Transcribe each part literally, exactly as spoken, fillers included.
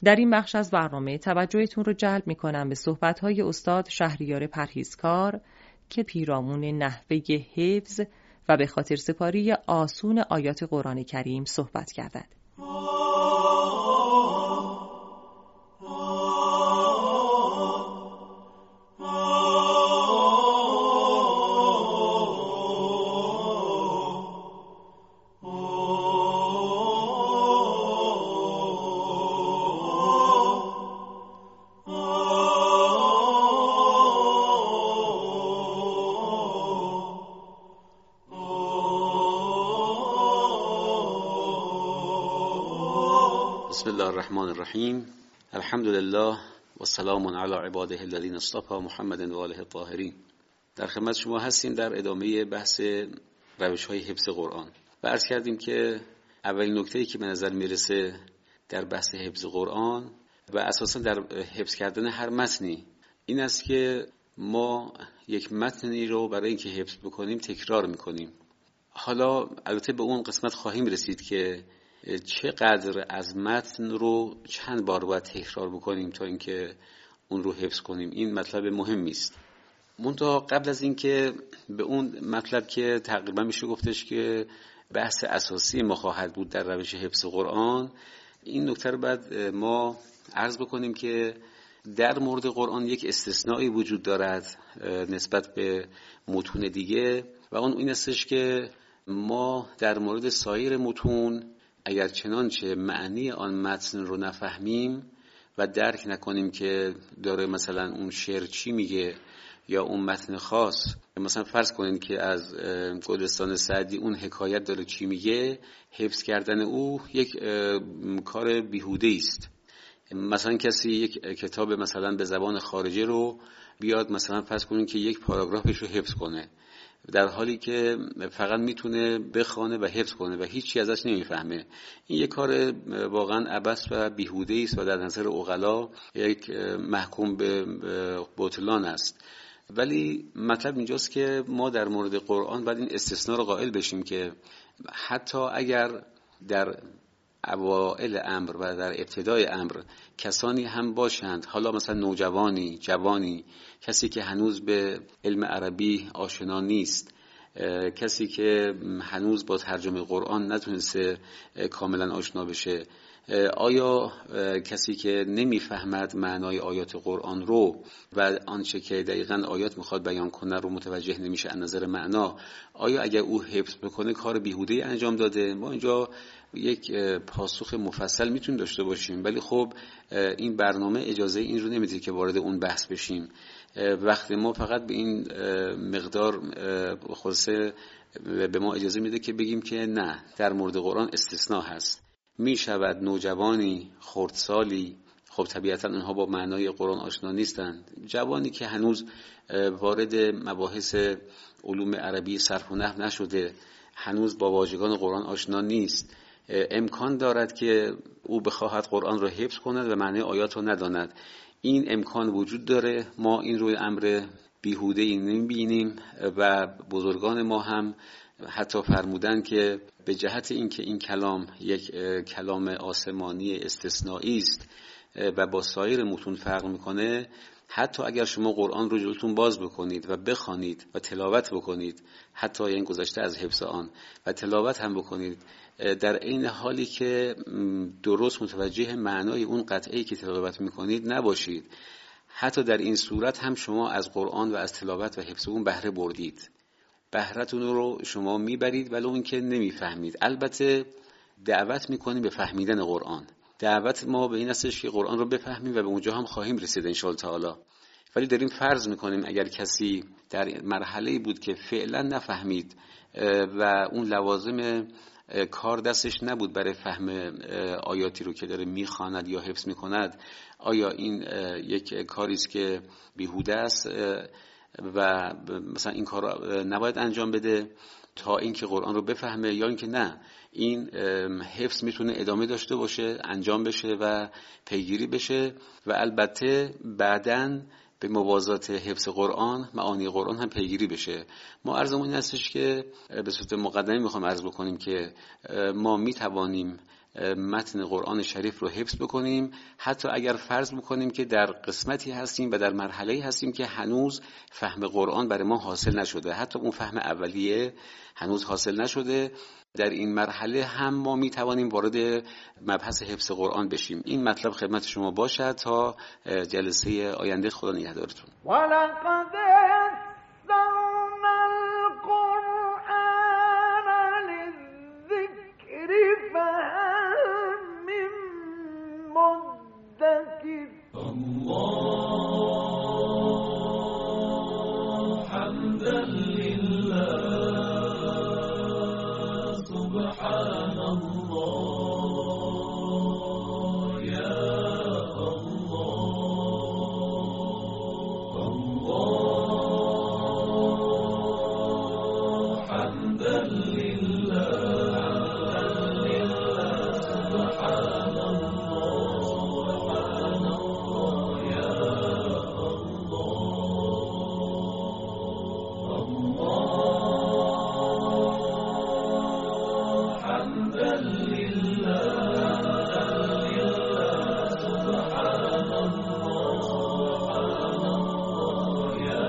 در این بخش از برنامه توجهتون رو جلب می‌کنم به صحبت‌های استاد شهریار پرهیزکار که پیرامون نحوه حفظ و به خاطر سپاری آسون آیات قرآن کریم صحبت کردند. بسم الله الرحمن الرحیم. الحمد لله و سلام علی عباده الذین اصطفى محمد و آله الطاهرین. در خدمت شما هستیم در ادامه بحث روش‌های حفظ قرآن و عرض کردیم که اولین نکته‌ای که به نظر میرسه در بحث حفظ قرآن و اساسا در حفظ کردن هر متنی این است که ما یک متنی رو برای اینکه حفظ بکنیم تکرار میکنیم. حالا البته به اون قسمت خواهیم رسید که چقدر از متن رو چند بار باید تکرار بکنیم تا اینکه اون رو حفظ کنیم. این مطلب مهمی است. منتها قبل از اینکه به اون مطلب که تقریبا میشه گفتش که بحث اساسی ما خواهد بود در روش حفظ قرآن، این نکته رو بعد ما عرض بکنیم که در مورد قرآن یک استثنایی وجود دارد نسبت به متون دیگه و اون این استش که ما در مورد سایر متون اگر چنانچه معنی آن متن رو نفهمیم و درک نکنیم که داره مثلا اون شعر چی میگه یا اون متن خاص، مثلا فرض کنین که از گلستان سعدی اون حکایت داره چی میگه، حفظ کردن او یک کار بیهوده است. مثلا کسی یک کتاب مثلا به زبان خارجه رو بیاد مثلا فرض کنین که یک پاراگرافش رو حفظ کنه، در حالی که فقط میتونه بخونه و حفظ کنه و هیچی ازش نمیفهمه. این یک کار واقعا عبث و بیهوده است و در نظر عقلا یک محکوم به بطلان است. ولی مطلب اینجاست که ما در مورد قرآن باید این استثناء رو قائل بشیم که حتی اگر در اوائل امر و در ابتدای امر کسانی هم باشند، حالا مثلا نوجوانی، جوانی، کسی که هنوز به علم عربی آشنا نیست، کسی که هنوز با ترجمه قرآن نتونسته کاملا آشنا بشه، آیا کسی که نمیفهمد معنای آیات قرآن رو و آنچه که دقیقاً آیات میخواد بیان کنه رو متوجه نمیشه از نظر معنا، آیا اگر او حفظ بکنه کار بیهوده انجام داده؟ ما اینجا یک پاسخ مفصل میتونیم داشته باشیم، ولی خب این برنامه اجازه این رو نمیده که وارد اون بحث بشیم. وقت ما فقط به این مقدار خلاصه به ما اجازه میده که بگیم که نه، در مورد قرآن استثناء هست. می شود نوجوانی، خردسالی، خب طبیعتا اونها با معنای قرآن آشنا نیستند، جوانی که هنوز وارد مباحث علوم عربی صرف و نحو نشده، هنوز با واژگان قرآن آشنا نیست، امکان دارد که او بخواهد قرآن را حفظ کند و معنی آیات را نداند. این امکان وجود داره، ما این روی امر بیهوده ای نمی‌بینیم و بزرگان ما هم حتی فرمودن که به جهت اینکه این کلام یک کلام آسمانی استثنایی است و با سایر متون فرق میکنه، حتی اگر شما قرآن رو جلوتون باز بکنید و بخوانید و تلاوت بکنید، حتی این گذشته از حفظ آن و تلاوت هم بکنید، در این حالی که درست متوجه معنای اون قطعه‌ای که تلاوت میکنید نباشید، حتی در این صورت هم شما از قرآن و از تلاوت و حفظ اون بهره بردید، بهره‌تون رو شما میبرید ولو اینکه نمیفهمید. البته دعوت میکنیم به فهمیدن قرآن، دعوت ما به این استش که قرآن رو بفهمیم و به اونجا هم خواهیم رسید ان شاء الله تعالی. ولی داریم فرض میکنیم اگر کسی در مرحله‌ای بود که فعلا نفهمید و اون لوازم کار دستش نبود برای فهم آیاتی رو که داره میخواند یا حفظ میکند، آیا این یک کاری است که بیهوده است و مثلا این کار نباید انجام بده تا اینکه قرآن رو بفهمه، یا اینکه نه، این حفظ میتونه ادامه داشته باشه، انجام بشه و پیگیری بشه و البته بعداً به موازات حفظ قرآن معانی قرآن هم پیگیری بشه. ما عرضمون این هستش که به صورت مقدمی میخوام عرض بکنیم که ما میتوانیم متن قرآن شریف رو حفظ بکنیم، حتی اگر فرض بکنیم که در قسمتی هستیم و در مرحله‌ای هستیم که هنوز فهم قرآن برای ما حاصل نشده، حتی اون فهم اولیه هنوز حاصل نشده، در این مرحله هم ما می توانیم وارد مبحث حفظ قرآن بشیم. این مطلب خدمت شما باشد تا جلسه آینده. خدا نگهدارتون. ولقد یسرنا القرآن للذکر فهل من مدکر. الله حمدا لله سبحان الله یا الله الله حمدا لله سبحان الله سبحان الله یا الله الله حمدا لله سبحان الله سبحان الله یا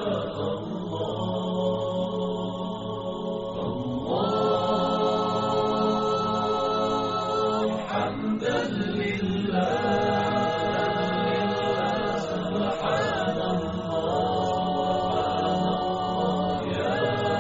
الله الله حمدا لله سبحان الله یا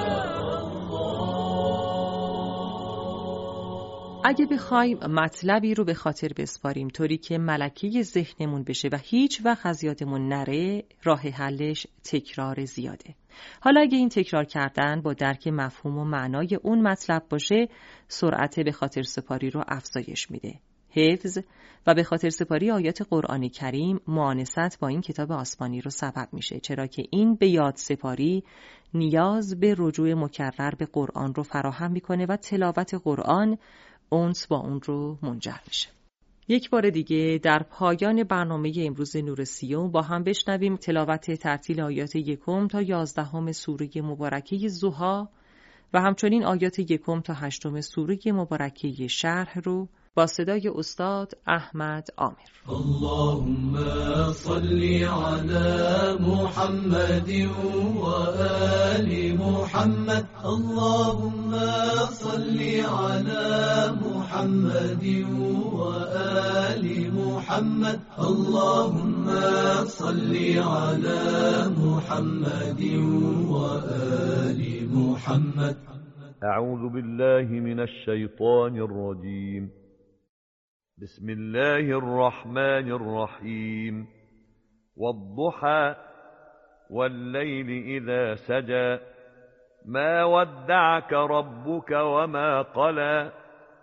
اگه بخوایم مطلبی رو به خاطر بسپاریم طوری که ملکه ذهنمون بشه و هیچ وقت از یادمون نره، راه حلش تکرار زیاده. حالا اگه این تکرار کردن با درک مفهوم و معنای اون مطلب باشه، سرعت به خاطر سپاری رو افزایش میده. حفظ و به خاطر سپاری آیات قرآن کریم مؤانست با این کتاب آسمانی رو سبب میشه، چرا که این به یاد سپاری نیاز به رجوع مکرر به قرآن رو فراهم میکنه و تلاوت قرآن اونس با اون رو منجر میشه. یک بار دیگه در پایان برنامه امروز نور سیوم با هم بشنویم تلاوت ترتیل آیات یکم تا یازدهم سوره مبارکه ضحی و همچنین آیات یکم تا هشتم سوره مبارکه شرح رو با صدای استاد احمد عامر. اللهم صل على محمد و آل محمد. اللهم صل على محمد و آل محمد. اللهم صل على محمد و آل محمد. أعوذ بالله من الشيطان الرجيم. بسم الله الرحمن الرحيم. والضحى والليل إذا سجى ما ودعك ربك وما قلى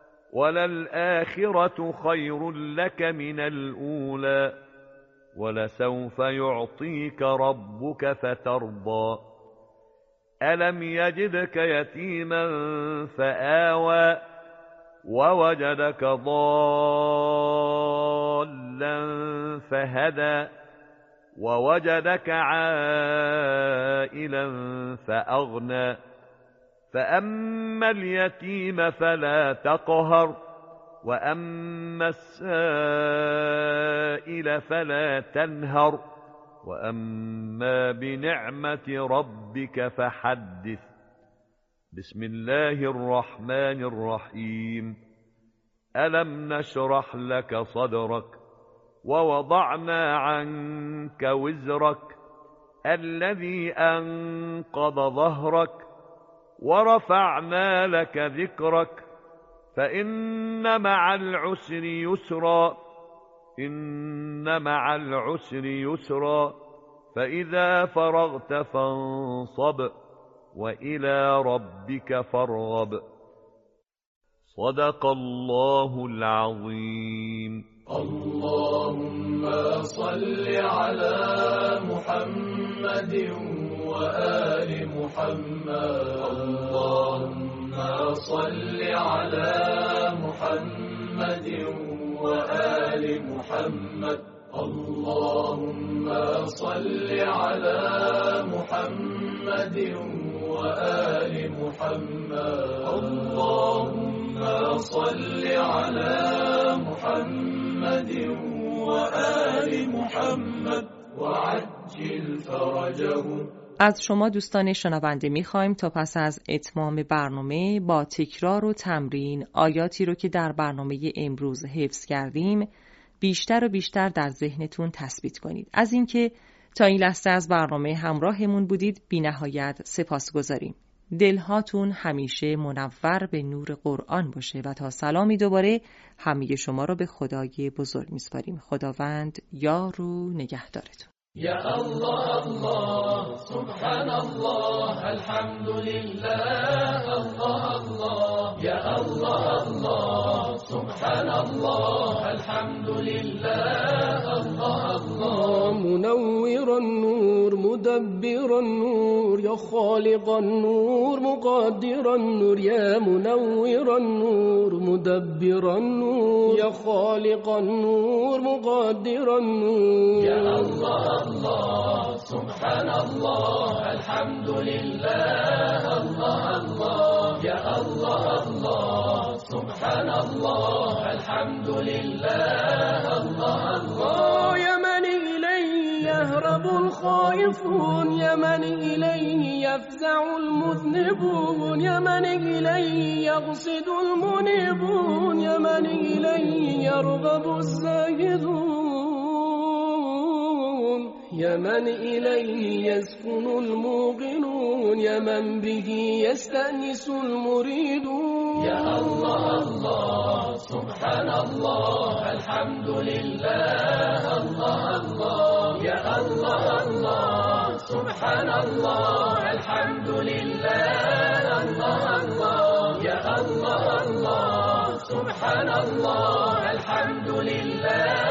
وللآخرة خير لك من الأولى ولسوف يعطيك ربك فترضى ألم يجدك يتيما فآوى ووجدك ضالا فهدى ووجدك عائلا فأغنى فأما اليتيم فلا تقهر وأما السائل فلا تنهر وأما بنعمة ربك فحدث. بسم الله الرحمن الرحيم. ألم نشرح لك صدرك ووضعنا عنك وزرك الذي أنقض ظهرك ورفعنا لك ذكرك فإن مع العسر يسرا إن مع العسر يسرا فإذا فرغت فانصب وإلى ربك فارغب. صدق الله العظيم. اللهم صل على محمد وآل محمد. اللهم صل على محمد وآل محمد. اللهم صل على محمد وآل محمد. اللهم صل على محمد وآل محمد وعجل فرجهم. از شما دوستان شنونده می‌خوایم تا پس از اتمام برنامه با تکرار و تمرین آیاتی رو که در برنامه امروز حفظ کردیم بیشتر و بیشتر در ذهنتون تثبیت کنید. از اینکه تا این لحظه از برنامه همراهمون بودید بی‌نهایت سپاسگزاریم. دلهاتون همیشه منور به نور قرآن باشه و تا سلامی دوباره همه شما رو به خدای بزرگ می‌سپاریم. خداوند یار و نگهدارتون. یا الله الله سبحان الله الحمد لله الله الله یا الله الله سبحان الله الحمد لله الله الله منور النور مدبر النور یا خالق النور مقدر النور یا منور النور مدبر النور یا خالق النور مقدر النور یا الله الله سبحان الله الحمد لله الله الله یا الله الله سبحان الله الحمد لله الله الله یا من الیه یهرب الخائفون یا من الیه یفزع المذنبون یا من الیه یقصد المنیبون یا من الیه یرغب الزاهدون یا من الیه یسکن الموقنون یا من به یستأنس المریدون یا الله الله سبحان الله الحمد لله الله الله یا الله الله سبحان الله الحمد لله الله الله یا الله الله سبحان الله الحمد لله